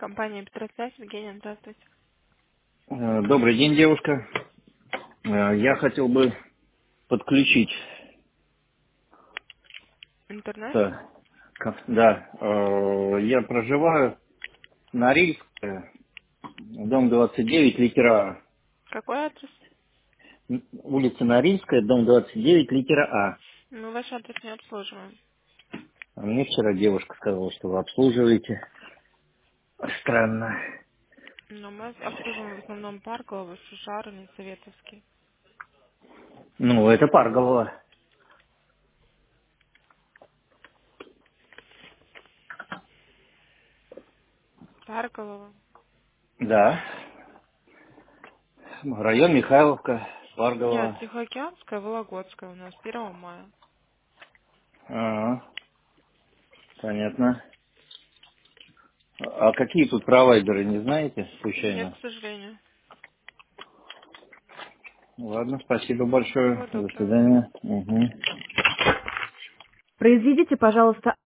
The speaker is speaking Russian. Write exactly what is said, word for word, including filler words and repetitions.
Компания Петросвязь, Евгения, здравствуйте. Э, Добрый день, девушка. Э, Я хотел бы подключить, Интернет? э, ко- да, э, я проживаю на Рильской, дом двадцать девять, литера А. Какой адрес? М, Улица Норильская, дом двадцать девять, литера А. Мы ваш адрес не обслуживаем. А мне вчера девушка сказала, что вы обслуживаете. Странно. Но мы обслуживаем в основном Парково, Шушарный, Советовский. Ну, это Парголова. Парково. Да. Район Михайловка, Нет, Парголова. Тихоокеанская, Вологодская у нас, первого мая. А, понятно. А какие тут провайдеры, не знаете, Нет, случайно? к сожалению. Ладно, спасибо большое. Всего До доброго. свидания. Мгм. Произведите, пожалуйста,